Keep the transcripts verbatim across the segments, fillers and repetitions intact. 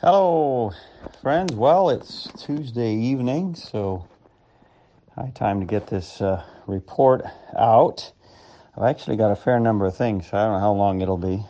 Hello, friends. Well, it's Tuesday evening, so high time to get this uh, report out. I've actually got a fair number of things, so I don't know how long it'll be.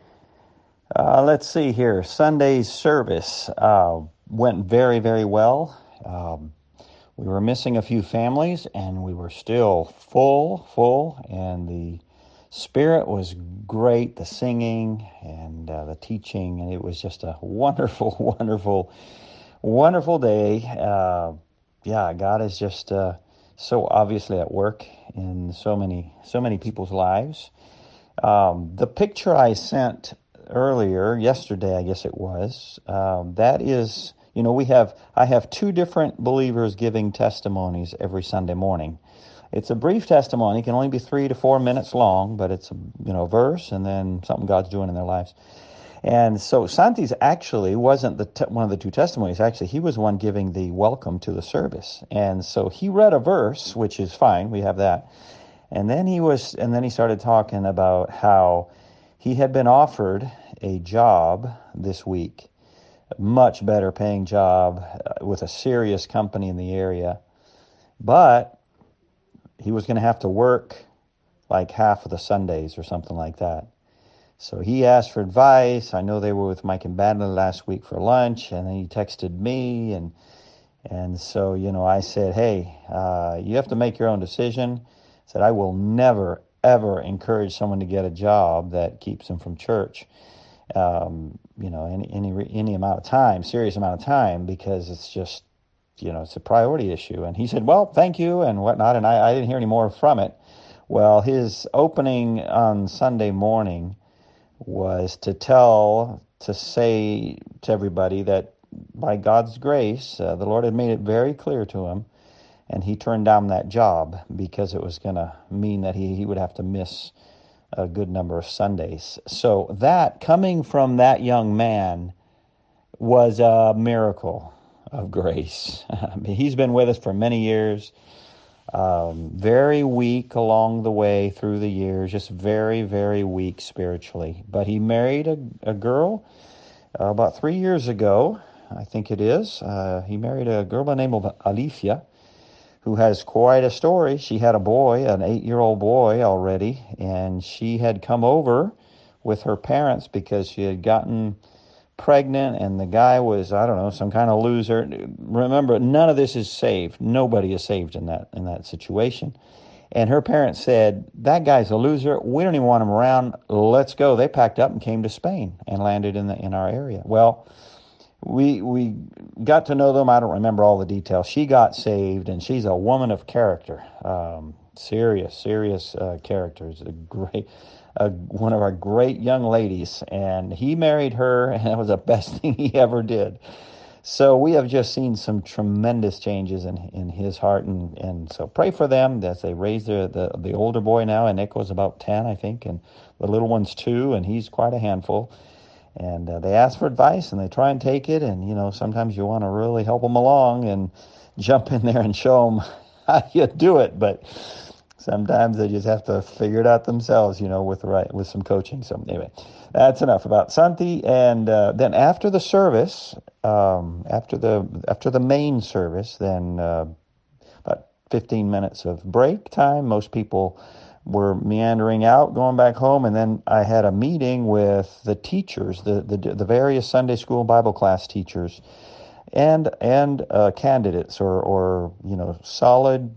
Uh, let's see here. Sunday's service uh, went very, very well. Um, we were missing a few families, and we were still full, full, and the spirit was great, the singing and uh, the teaching, and it was just a wonderful, wonderful Wonderful day. Uh, yeah, God is just uh, so obviously at work in so many so many people's lives. Um, the picture I sent earlier, yesterday, I guess it was, um, that is, you know, we have I have two different believers giving testimonies every Sunday morning. It's a brief testimony; it can only be three to four minutes long, but it's a you know verse and then something God's doing in their lives. And so Santi's actually wasn't the te- one of the two testimonies. Actually, he was the one giving the welcome to the service. And so he read a verse, which is fine. We have that. And then he was, and then he started talking about how he had been offered a job this week, a much better paying job uh, with a serious company in the area. But he was going to have to work like half of the Sundays or something like that. So he asked for advice. I know they were with Mike and Badley last week for lunch, and then he texted me, and and so you know I said, hey, uh, you have to make your own decision. I said I will never ever encourage someone to get a job that keeps them from church. Um, you know, any any any amount of time, serious amount of time, because it's just you know it's a priority issue. And he said, well, thank you and whatnot, and I, I didn't hear any more from it. Well, his opening on Sunday morning was to tell, to say to everybody that by God's grace, uh, the Lord had made it very clear to him, and he turned down that job because it was going to mean that he, he would have to miss a good number of Sundays. So that, coming from that young man, was a miracle of grace. I mean, he's been with us for many years. Um, very weak along the way through the years, just very, very weak spiritually. But he married a, a girl uh, about three years ago, I think it is. Uh, he married a girl by the name of Alicia, who has quite a story. She had a boy, an eight-year-old boy already, and she had come over with her parents because she had gotten pregnant, and the guy was, I don't know, some kind of loser. Remember, none of this is saved. Nobody is saved in that in that situation. And her parents said, that guy's a loser. We don't even want him around. Let's go. They packed up and came to Spain and landed in the in our area. Well, we we got to know them. I don't remember all the details. She got saved, and she's a woman of character. Um, serious, serious uh, characters. A great, uh, one of our great young ladies. And he married her, and that was the best thing he ever did. So we have just seen some tremendous changes in in his heart, and, and so pray for them as they raise their, the the older boy now, and Nico's about ten, I think, and the little one's two, and he's quite a handful. And uh, they ask for advice, and they try and take it, and you know sometimes you want to really help them along and jump in there and show them how you do it, but sometimes they just have to figure it out themselves, you know, with the right with some coaching. So anyway, that's enough about Santi. And uh, then after the service, um, after the after the main service, then uh, about fifteen minutes of break time. Most people were meandering out, going back home, and then I had a meeting with the teachers, the the, the various Sunday school Bible class teachers, and and uh, candidates or or you know solid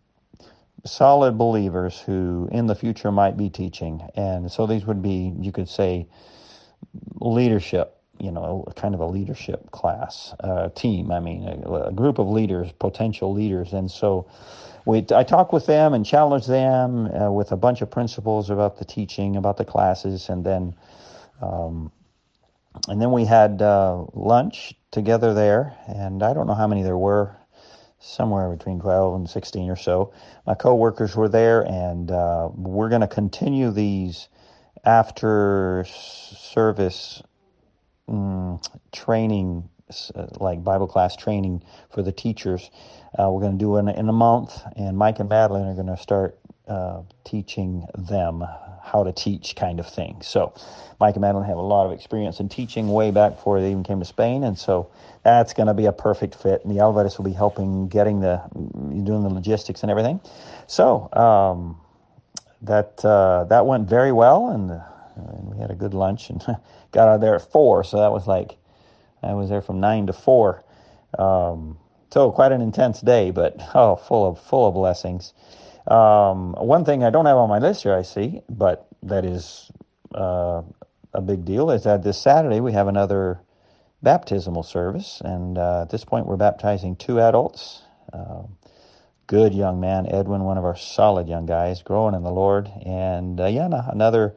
solid believers who in the future might be teaching. And so these would be, you could say, leadership, you know, kind of a leadership class, uh, team, I mean, a, a group of leaders, potential leaders. And so we, I talked with them and challenged them uh, with a bunch of principles about the teaching, about the classes, and then um, and then we had uh, lunch together there, and I don't know how many there were, somewhere between twelve and sixteen or so. My coworkers were there, and uh, we're going to continue these after service um, training, uh, like Bible class training for the teachers. Uh, we're going to do it in, in a month, and Mike and Madeline are going to start uh, teaching them how to teach kind of thing. So Mike and Madeline have a lot of experience in teaching way back before they even came to Spain, and so that's going to be a perfect fit. And the Alvarez will be helping getting the, doing the logistics and everything. So um, that uh, that went very well, and, uh, and we had a good lunch and got out of there at four. So that was like, I was there from nine to four. Um, so quite an intense day, but oh, full of full of blessings. Um, one thing I don't have on my list here, I see, but that is uh, a big deal, is that this Saturday we have another baptismal service, and uh, at this point we're baptizing two adults. Uh, good young man, Edwin, one of our solid young guys, growing in the Lord, and uh, yeah, another,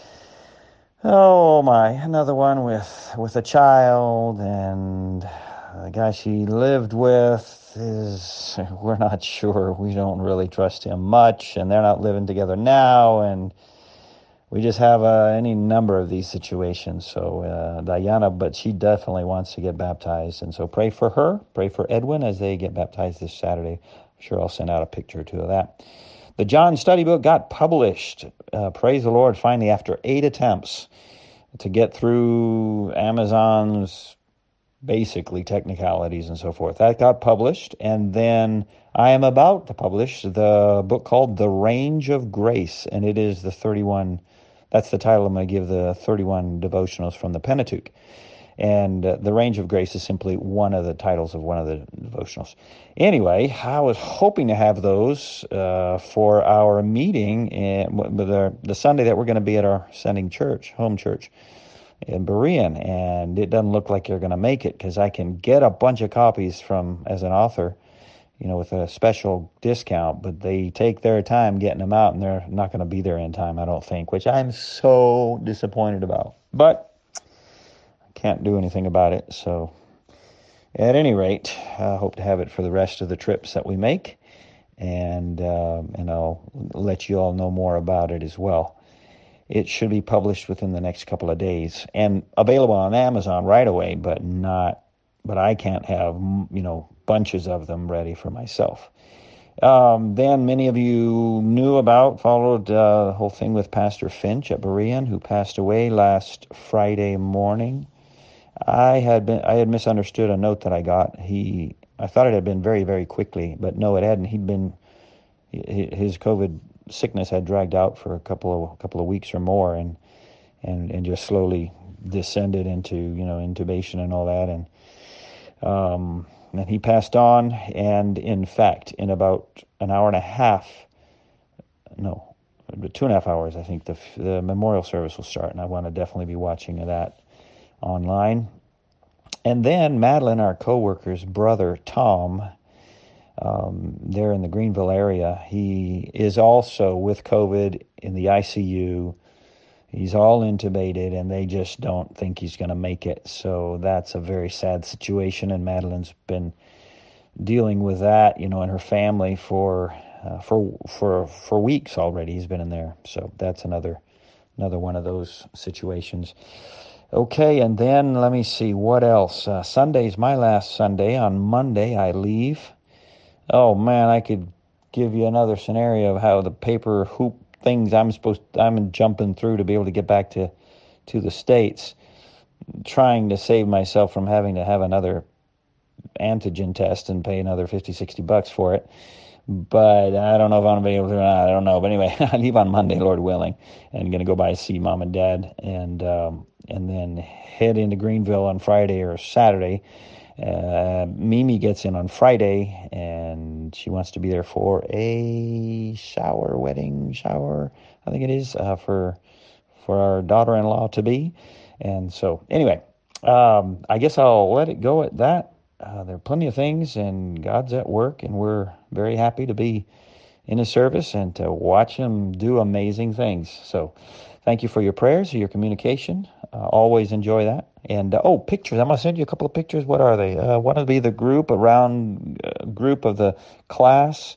oh my, another one with with a child, and the guy she lived with is, we're not sure. We don't really trust him much, and they're not living together now, and we just have uh, any number of these situations. So uh, Diana, but she definitely wants to get baptized, and so pray for her, pray for Edwin as they get baptized this Saturday. I'm sure I'll send out a picture or two of that. The John study book got published. Uh, praise the Lord, finally, after eight attempts to get through Amazon's basically technicalities and so forth. That got published, and then I am about to publish the book called The Range of Grace, and it is the thirty-one, that's the title I'm going to give the thirty-one devotionals from the Pentateuch. And uh, The Range of Grace is simply one of the titles of one of the devotionals. Anyway, I was hoping to have those uh, for our meeting in, with our, the Sunday that we're going to be at our sending church, home church, in Berean, and it doesn't look like you're going to make it, because I can get a bunch of copies from, as an author, you know, with a special discount, but they take their time getting them out, and they're not going to be there in time, I don't think, which I'm so disappointed about. But I can't do anything about it, so at any rate, I hope to have it for the rest of the trips that we make, and uh, and I'll let you all know more about it as well. It should be published within the next couple of days and available on Amazon right away, but not, but I can't have, you know, bunches of them ready for myself. Um, then many of you knew about, followed uh, the whole thing with Pastor Finch at Berean, who passed away last Friday morning. I had been, I had misunderstood a note that I got. He, I thought it had been very, very quickly, but no, it hadn't. He'd been, his COVID sickness had dragged out for a couple of a couple of weeks or more, and and and just slowly descended into, you know, intubation and all that, and um and he passed on. And in fact, in about an hour and a half, no, two and a half hours, I think the the memorial service will start, and I want to definitely be watching that online. And then Madeline, our co-worker's brother Tom, Um, there in the Greenville area, he is also with COVID in the I C U. He's all intubated, and they just don't think he's going to make it. So that's a very sad situation, and Madeline's been dealing with that, you know, and her family for uh, for for for weeks already. He's been in there, so that's another another one of those situations. Okay, and then let me see what else. Uh, Sunday's my last Sunday. On Monday, I leave. Oh man, I could give you another scenario of how the paper hoop things I'm supposed to, I'm jumping through to be able to get back to, to the States, trying to save myself from having to have another antigen test and pay another fifty, sixty bucks for it. But I don't know if I'm going to be able to or not. I don't know. But anyway, I leave on Monday, Lord willing, and going to go by see Mom and Dad, and um, and then head into Greenville on Friday or Saturday. Uh, Mimi gets in on Friday, and she wants to be there for a shower, wedding shower, I think it is, uh, for for our daughter-in-law to be. And so, anyway, um, I guess I'll let it go at that. Uh, there are plenty of things, and God's at work, and we're very happy to be in His service and to watch Him do amazing things. So, thank you for your prayers, your communication. Uh, always enjoy that. And, uh, oh, pictures. I'm going to send you a couple of pictures. What are they? Uh, one will be the group, around uh, group of the class.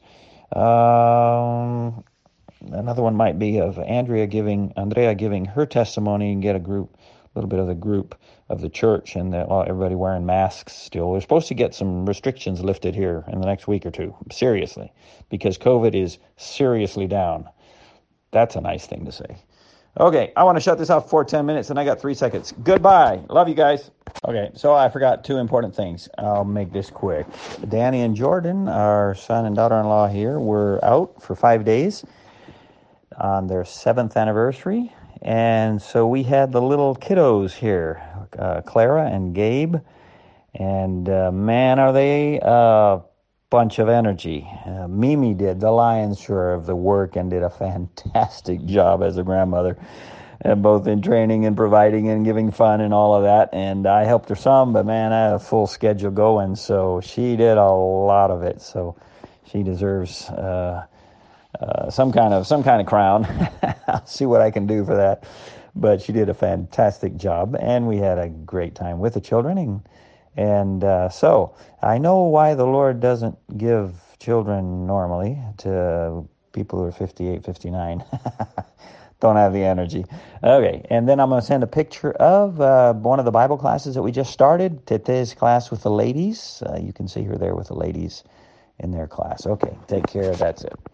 Um, another one might be of Andrea giving, Andrea giving her testimony, and get a group, a little bit of the group of the church, and that, well, everybody wearing masks still. We're supposed to get some restrictions lifted here in the next week or two, seriously, because COVID is seriously down. That's a nice thing to say. Okay, I want to shut this off for ten minutes, and I got three seconds. Goodbye. Love you guys. Okay, so I forgot two important things. I'll make this quick. Danny and Jordan, our son and daughter-in-law here, were out for five days on their seventh anniversary. And so we had the little kiddos here, uh, Clara and Gabe. And uh, man, are they a bunch of energy. Uh, Mimi did the lion's share of the work and did a fantastic job as a grandmother, uh, both in training and providing and giving fun and all of that. And I helped her some, but man, I had a full schedule going, so she did a lot of it. So she deserves uh, uh, some kind of some kind of crown. I'll see what I can do for that. But she did a fantastic job, and we had a great time with the children. And And uh, so I know why the Lord doesn't give children normally to people who are fifty-eight, fifty-nine. Don't have the energy. Okay, and then I'm going to send a picture of uh, one of the Bible classes that we just started, Tete's class with the ladies. Uh, you can see her there with the ladies in their class. Okay, take care. That's it.